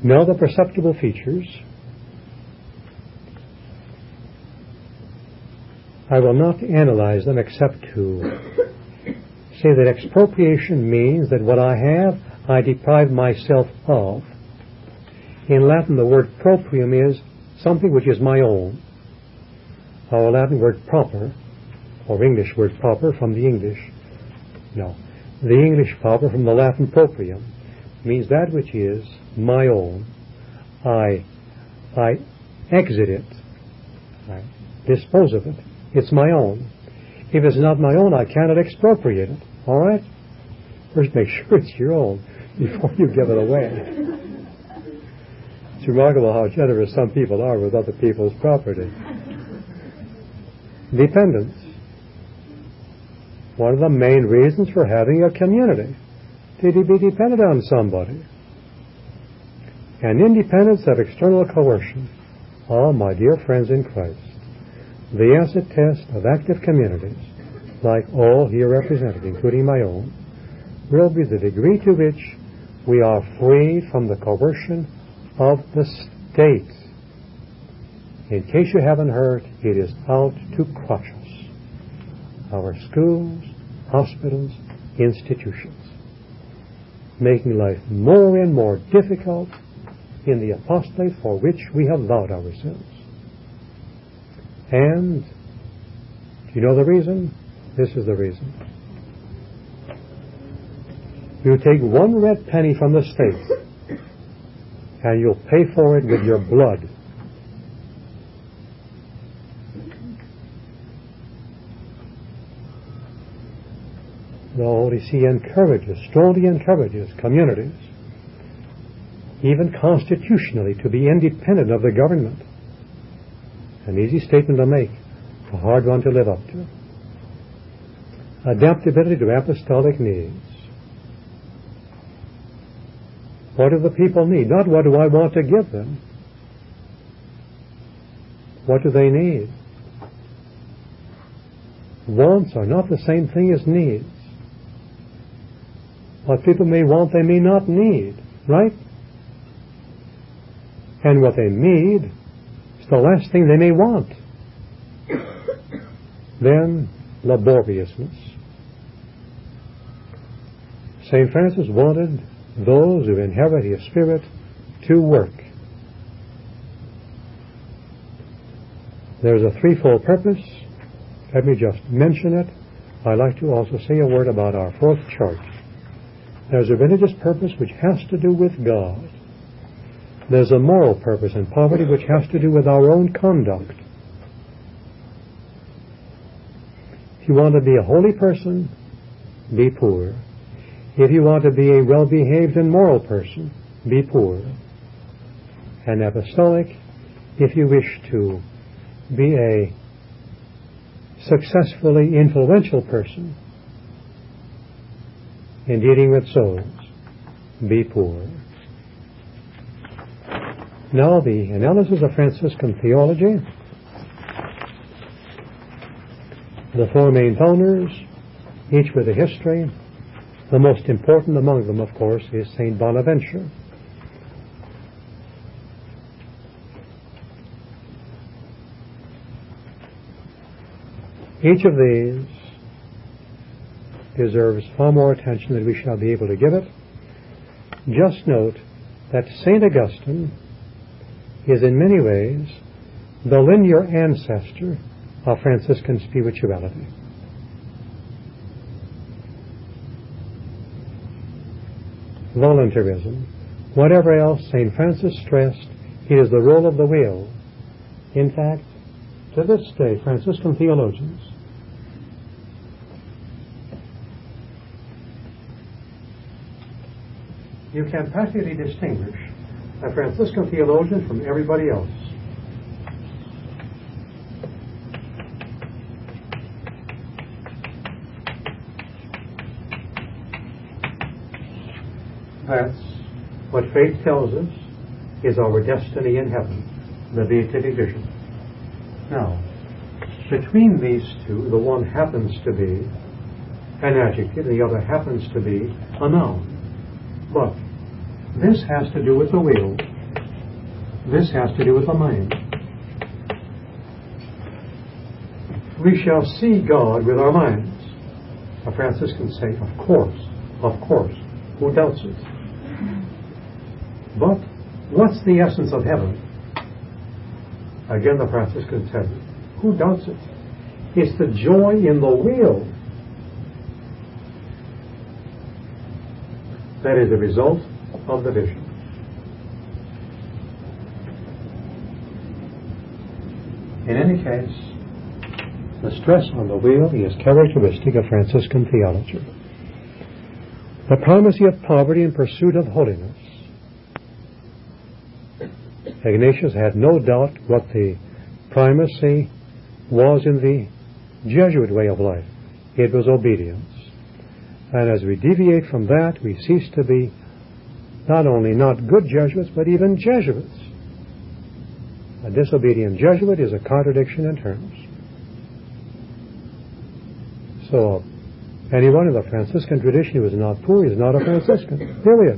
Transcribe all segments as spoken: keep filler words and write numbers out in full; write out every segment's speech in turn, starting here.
Know the perceptible features. I will not analyze them except to say that expropriation means that what I have, I deprive myself of. In Latin, the word proprium is something which is my own. Our Latin word proper, or English word proper from the English. No. The English proper from the Latin proprium means that which is my own. I, I exit it. I dispose of it. It's my own. If it's not my own, I cannot expropriate it. All right? First, make sure it's your own before you give it away. It's remarkable how generous some people are with other people's property. Dependence. One of the main reasons for having a community, to be dependent on somebody. And independence of external coercion. Oh, my dear friends in Christ, the acid test of active communities, like all here represented, including my own, will be the degree to which we are free from the coercion of the state. In case you haven't heard, it is out to crush us. Our schools, hospitals, institutions, making life more and more difficult in the apostolate for which we have vowed ourselves. And, do you know the reason? This is the reason. You take one red penny from the state, and you'll pay for it with your blood. The Holy See encourages, strongly encourages communities, even constitutionally, to be independent of the government. An easy statement to make, a hard one to live up to. Adaptability to apostolic needs. What do the people need? Not what do I want to give them. What do they need? Wants are not the same thing as needs. What people may want, they may not need, right? And what they need is the last thing they may want. Then, laboriousness. Saint Francis wanted those who inherit his spirit to work. There's a threefold purpose. Let me just mention it. I'd like to also say a word about our fourth charge. There's a religious purpose which has to do with God. There's a moral purpose in poverty which has to do with our own conduct. If you want to be a holy person, be poor. If you want to be a well-behaved and moral person, be poor. And apostolic, if you wish to be a successfully influential person in dealing with souls, be poor. Now, the analysis of Franciscan theology. The four main founders, each with a history. The most important among them, of course, is Saint Bonaventure. Each of these deserves far more attention than we shall be able to give it. Just note that Saint Augustine is in many ways the linear ancestor of Franciscan spirituality. Voluntarism. Whatever else Saint Francis stressed, it is the role of the will. In fact, to this day, Franciscan theologians you can practically distinguish a Franciscan theologian from everybody else. That's what faith tells us is our destiny in heaven, the beatific vision. Now, between these two, the one happens to be an adjective, the other happens to be a noun. But this has to do with the will, This has to do with the mind. We shall see God with our minds. The Franciscans say, of course, of course. Who doubts it? But what's the essence of heaven? Again, the Franciscans said, who doubts it? It's the joy in the will that is the result of the vision. In any case, the stress on the will is characteristic of Franciscan theology. The primacy of poverty in pursuit of holiness. Ignatius had no doubt what the primacy was in the Jesuit way of life. It was obedience. And as we deviate from that, we cease to be not only not good Jesuits, but even Jesuits. A disobedient Jesuit is a contradiction in terms. So, anyone in the Franciscan tradition who is not poor is not a Franciscan. Period.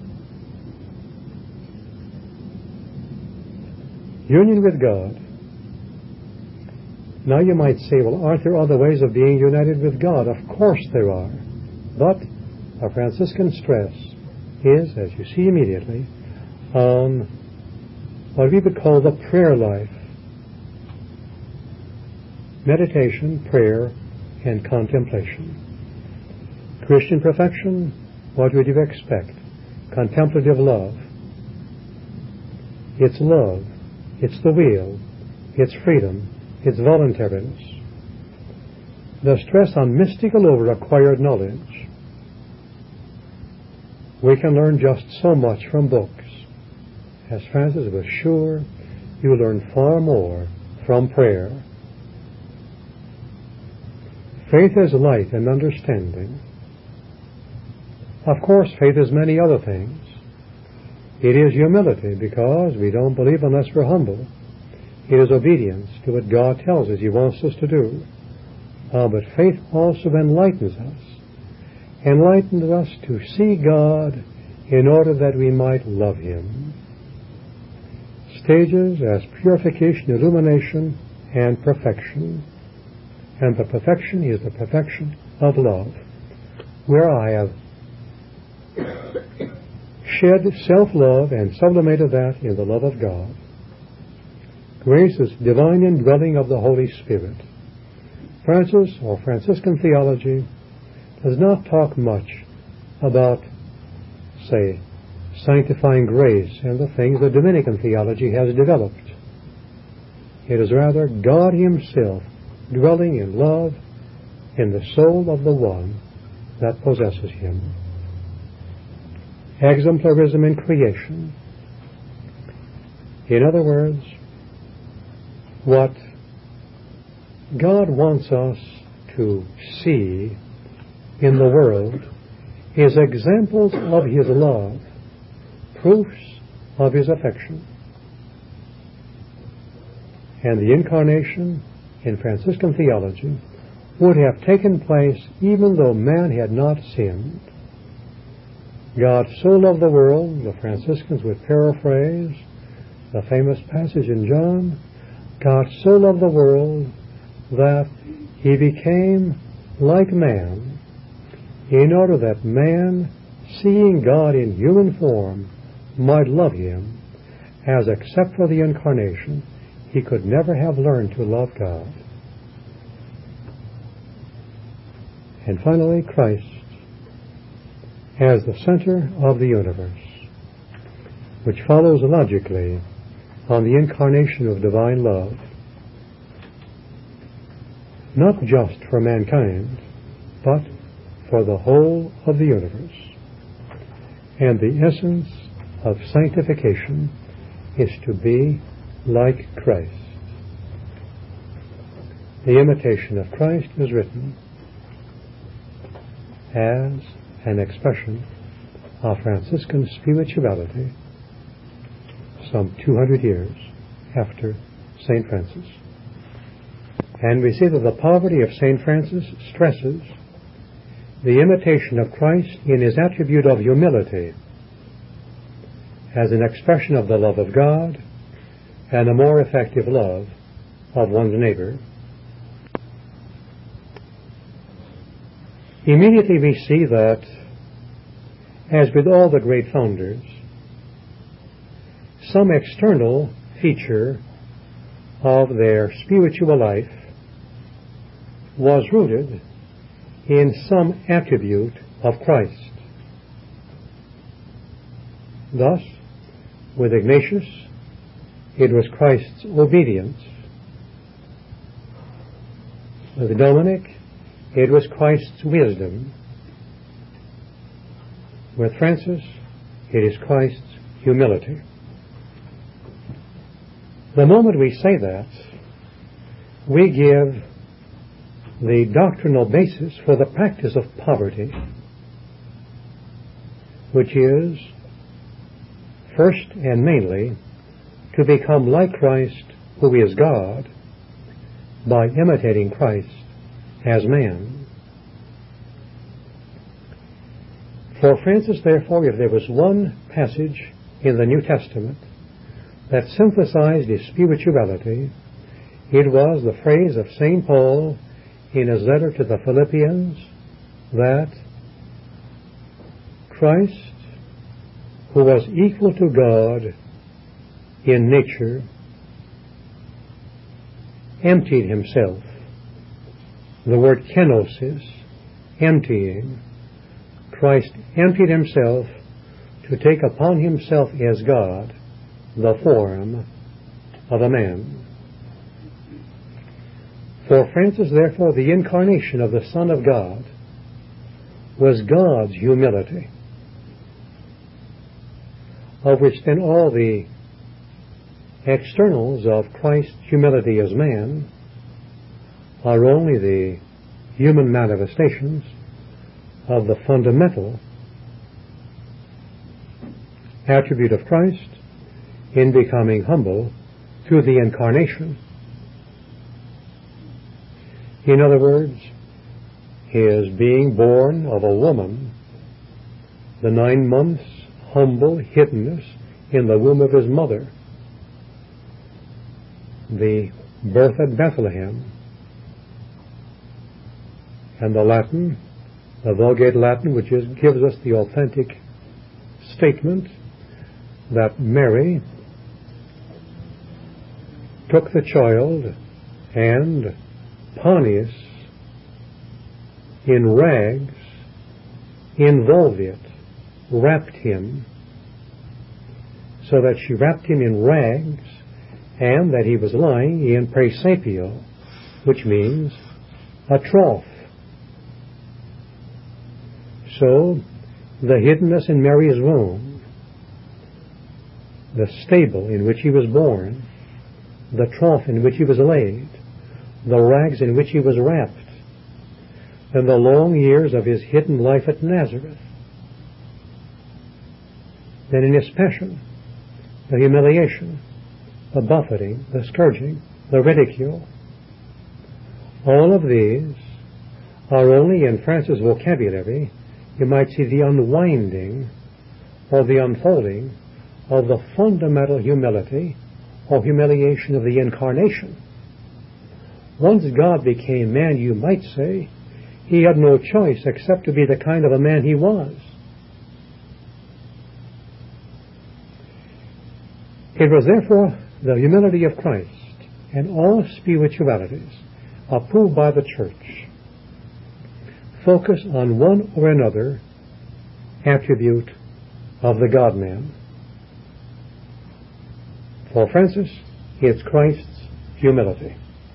Union with God. Now you might say, well, aren't there other ways of being united with God? Of course there are. But a Franciscan stress is, as you see immediately, on what we would call the prayer life. Meditation, prayer, and contemplation. Christian perfection, what would you expect? Contemplative love. It's love. It's the will. It's freedom. It's voluntariness. The stress on mystical over acquired knowledge. We can learn just so much from books. As Francis was sure, you learn far more from prayer. Faith is light and understanding. Of course, faith is many other things. It is humility, because we don't believe unless we're humble. It is obedience to what God tells us He wants us to do. Uh, but faith also enlightens us. Enlightens us to see God in order that we might love Him. Stages as purification, illumination, and perfection. And the perfection is the perfection of love, where I have shed self-love and sublimated that in the love of God. Grace is divine indwelling of the Holy Spirit. Francis, or Franciscan theology, does not talk much about, say, sanctifying grace and the things that Dominican theology has developed. It is rather God Himself dwelling in love in the soul of the one that possesses Him. Exemplarism in creation. In other words, what God wants us to see in the world is examples of His love, proofs of His affection. And the incarnation in Franciscan theology would have taken place even though man had not sinned. God so loved the world, the Franciscans would paraphrase the famous passage in John, God so loved the world that He became like man, in order that man, seeing God in human form, might love Him, as except for the incarnation, he could never have learned to love God. And finally, Christ as the center of the universe, which follows logically on the incarnation of divine love, not just for mankind, but for the whole of the universe. And the essence of sanctification is to be like Christ. The imitation of Christ is written as an expression of Franciscan spirituality some two hundred years after Saint Francis. And we see that the poverty of Saint Francis stresses the imitation of Christ in his attribute of humility as an expression of the love of God and a more effective love of one's neighbor. Immediately we see that, as with all the great founders, some external feature of their spiritual life was rooted in some attribute of Christ. Thus, with Ignatius, it was Christ's obedience. With Dominic, it was Christ's wisdom. With Francis, it is Christ's humility. The moment we say that, we give the doctrinal basis for the practice of poverty, which is, first and mainly, to become like Christ, who is God, by imitating Christ as man. For Francis, therefore, if there was one passage in the New Testament that synthesized his spirituality, it was the phrase of Saint Paul in his letter to the Philippians that Christ, who was equal to God in nature, emptied himself. The word kenosis, emptying. Christ emptied himself to take upon himself as God the form of a man. For Francis, therefore, the incarnation of the Son of God was God's humility, of which then all the externals of Christ's humility as man are only the human manifestations of the fundamental attribute of Christ in becoming humble through the incarnation. In other words, his being born of a woman, the nine months humble hiddenness in the womb of his mother, the birth at Bethlehem, and the Latin, the Vulgate Latin, which is, gives us the authentic statement that Mary took the child and Pontius, in rags, involved it, wrapped him, so that she wrapped him in rags, and that he was lying in praesapio, which means a trough. So, the hiddenness in Mary's womb, the stable in which he was born, the trough in which he was laid, the rags in which he was wrapped, and the long years of his hidden life at Nazareth, then in his passion, the humiliation, the buffeting, the scourging, the ridicule. All of these are only in Francis' vocabulary, you might see the unwinding or the unfolding of the fundamental humility or humiliation of the incarnation. Once God became man, you might say, he had no choice except to be the kind of a man he was. It was therefore the humility of Christ and all spiritualities approved by the Church focus on one or another attribute of the God-man. For Francis, it's Christ's humility.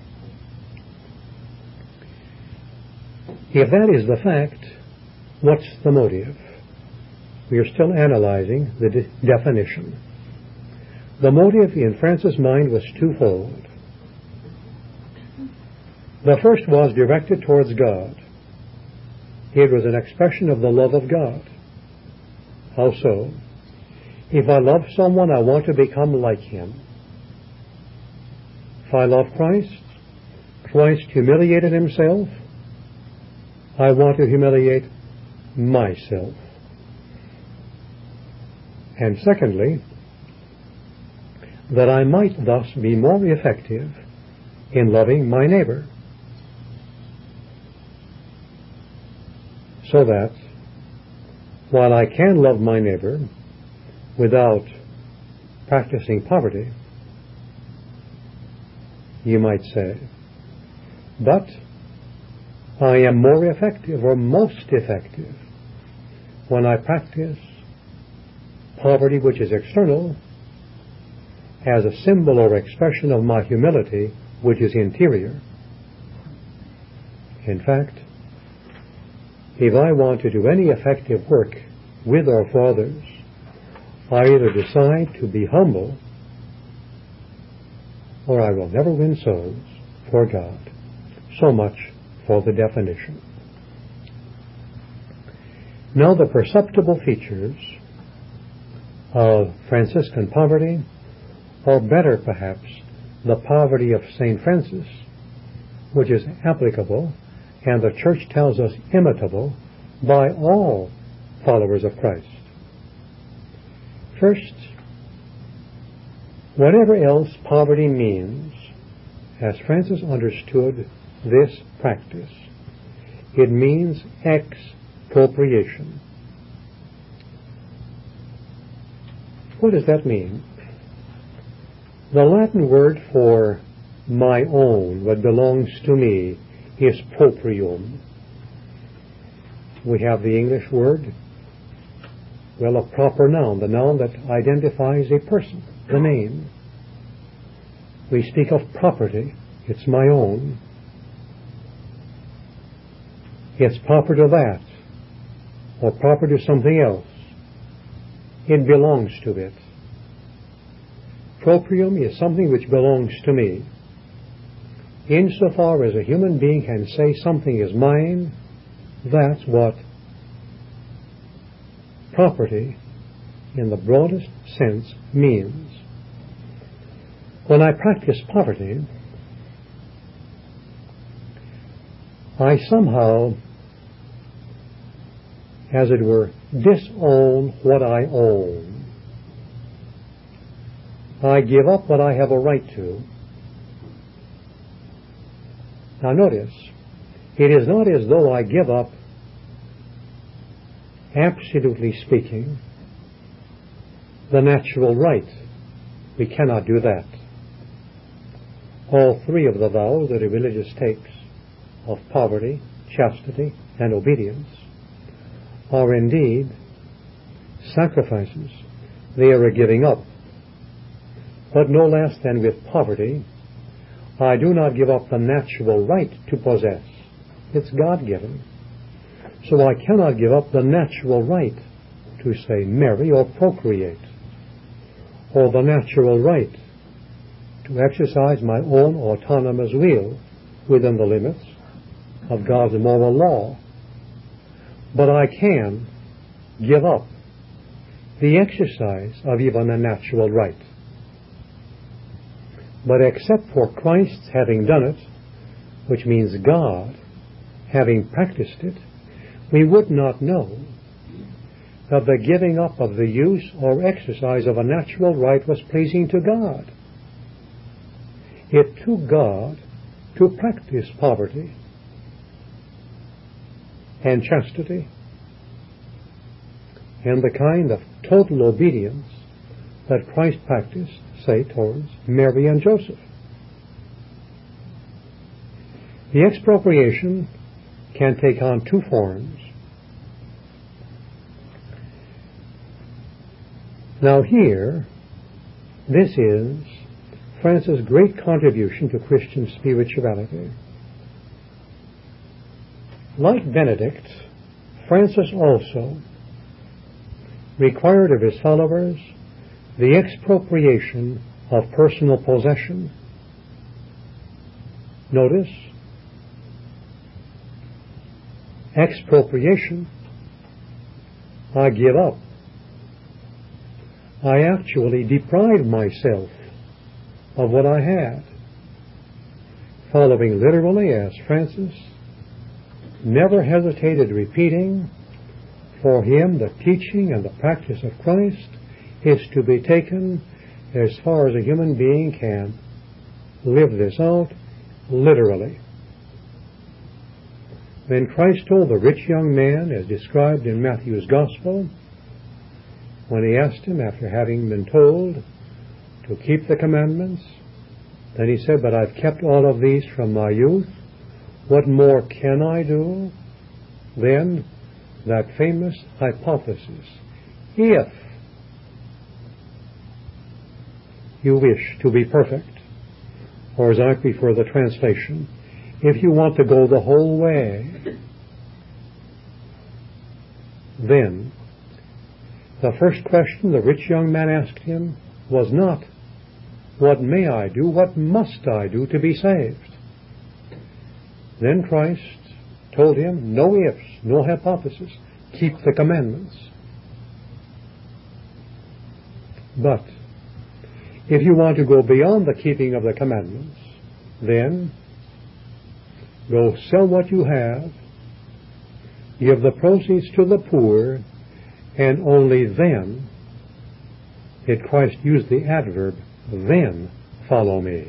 If that is the fact, what's the motive? We are still analyzing the de- definition. The motive in Francis' mind was twofold. The first was directed towards God. It was an expression of the love of God. How so? If I love someone, I want to become like him. If I love Christ, Christ humiliated himself, I want to humiliate myself. And secondly, that I might thus be more effective in loving my neighbor. So that, while I can love my neighbor without practicing poverty, you might say, but I am more effective or most effective when I practice poverty which is external as a symbol or expression of my humility which is interior. In fact, if I want to do any effective work with or for others, I either decide to be humble or I will never win souls for God. So much for the definition. Now the perceptible features of Franciscan poverty, or better perhaps, the poverty of Saint Francis, which is applicable and the Church tells us imitable by all followers of Christ. First, whatever else poverty means, as Francis understood this practice, it means expropriation. What does that mean? The Latin word for my own, what belongs to me, is proprium. We have the English word, well, a proper noun, the noun that identifies a person, the name. We speak of property, it's my own. It's proper to that, or proper to something else. It belongs to it. Proprium is something which belongs to me. Insofar as a human being can say something is mine, that's what property in the broadest sense means. When I practice poverty, I somehow, as it were, disown what I own. I give up what I have a right to. Now notice, it is not as though I give up, absolutely speaking, the natural right. We cannot do that. All three of the vows that a religious takes, of poverty, chastity, and obedience, are indeed sacrifices. They are a giving up. But no less than with poverty, I do not give up the natural right to possess. It's God-given. So I cannot give up the natural right to, say, marry or procreate, or the natural right to exercise my own autonomous will within the limits of God's moral law. But I can give up the exercise of even a natural right. But except for Christ's having done it, which means God having practiced it, we would not know that the giving up of the use or exercise of a natural right was pleasing to God. It took God to practice poverty and chastity and the kind of total obedience that Christ practiced, say, towards Mary and Joseph. The expropriation can take on two forms. Now here, this is Francis' great contribution to Christian spirituality. Like Benedict, Francis also required of his followers the expropriation of personal possession. Notice, expropriation. I give up. I actually deprive myself of what I had. Following literally, as Francis never hesitated repeating, for him the teaching and the practice of Christ is to be taken as far as a human being can live this out literally. When Christ told the rich young man, as described in Matthew's Gospel, when he asked him, after having been told to keep the commandments, then he said, "But I've kept all of these from my youth. What more can I do?" Then that famous hypothesis, if you wish to be perfect, or as I prefer the translation, if you want to go the whole way, then the first question the rich young man asked him was not, "What may I do? What must I do to be saved?" Then Christ told him, no ifs, no hypothesis, keep the commandments. But if you want to go beyond the keeping of the commandments, then go sell what you have, give the proceeds to the poor, and only then did Christ use the adverb, then follow me.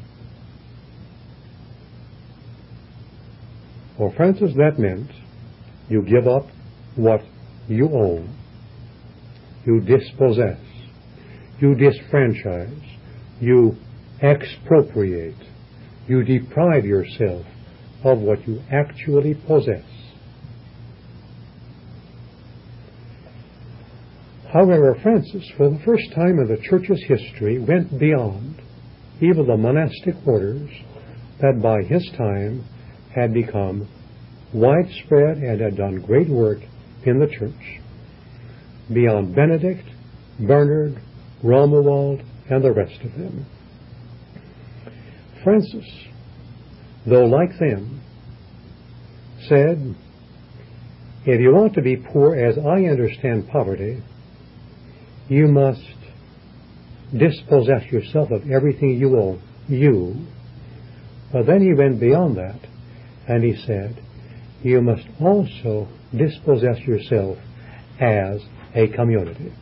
For Francis, that meant you give up what you own, you dispossess, you disfranchise, you expropriate, you deprive yourself of what you actually possess. However, Francis, for the first time in the Church's history, went beyond even the monastic orders that by his time had become widespread and had done great work in the Church, beyond Benedict, Bernard, Romuald, and the rest of them. Francis, though like them, said, if you want to be poor as I understand poverty, you must dispossess yourself of everything you own, you. But then he went beyond that, and he said, you must also dispossess yourself as a community.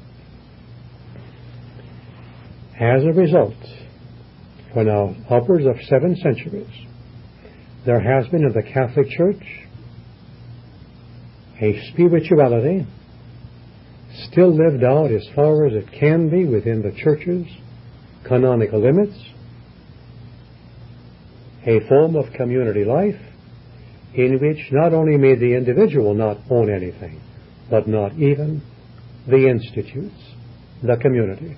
As a result, for now upwards of seven centuries, there has been in the Catholic Church a spirituality still lived out as far as it can be within the Church's canonical limits, a form of community life in which not only may the individual not own anything, but not even the institutes, the community.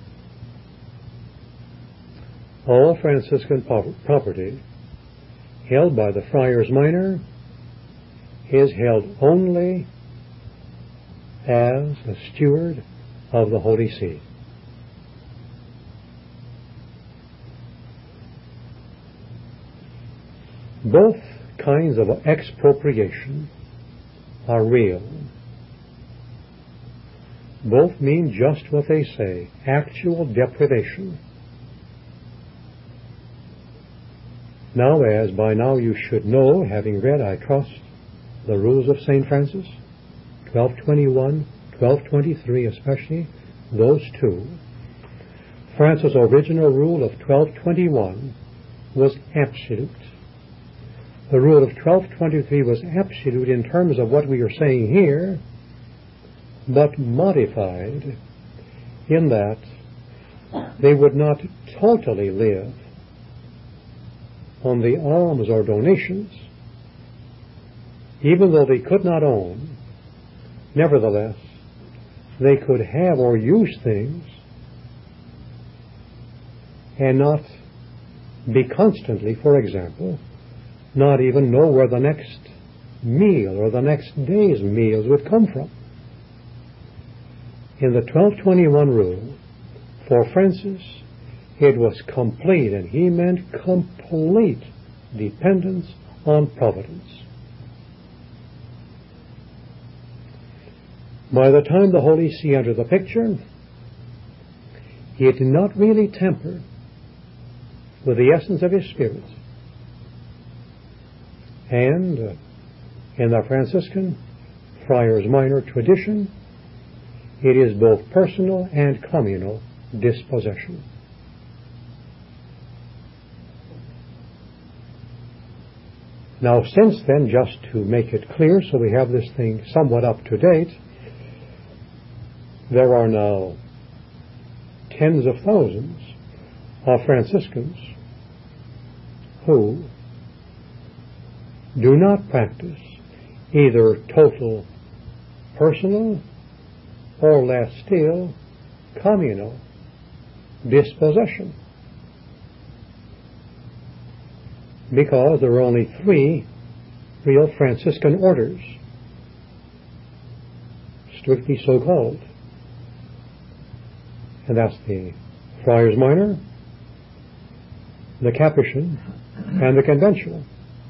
All Franciscan property held by the Friars Minor is held only as a steward of the Holy See. Both kinds of expropriation are real. Both mean just what they say, actual deprivation. Now, as by now you should know, having read, I trust, the rules of Saint Francis, twelve twenty-one, twelve twenty-three especially, those two, Francis' original rule of twelve twenty-one was absolute. The rule of twelve twenty-three was absolute in terms of what we are saying here, but modified in that they would not totally live on the alms or donations, even though they could not own. Nevertheless, they could have or use things and not be constantly, for example, not even know where the next meal or the next day's meals would come from. In the twelve twenty-one rule, for Francis, it was complete, and he meant complete dependence on providence. By the time the Holy See entered the picture, it did not really temper with the essence of his spirit. And uh, in the Franciscan Friars Minor tradition, it is both personal and communal dispossession. Now, since then, just to make it clear, so we have this thing somewhat up to date, there are now tens of thousands of Franciscans who do not practice either total personal or, less still, communal dispossession, because there are only three real Franciscan orders, strictly so called, and that's the Friars Minor, the Capuchin, and the Conventual.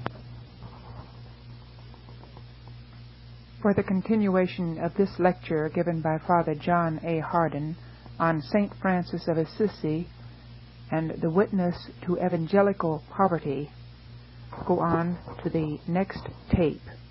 For the continuation of this lecture given by Father John A. Hardin on Saint Francis of Assisi and the witness to evangelical poverty, go on to the next tape.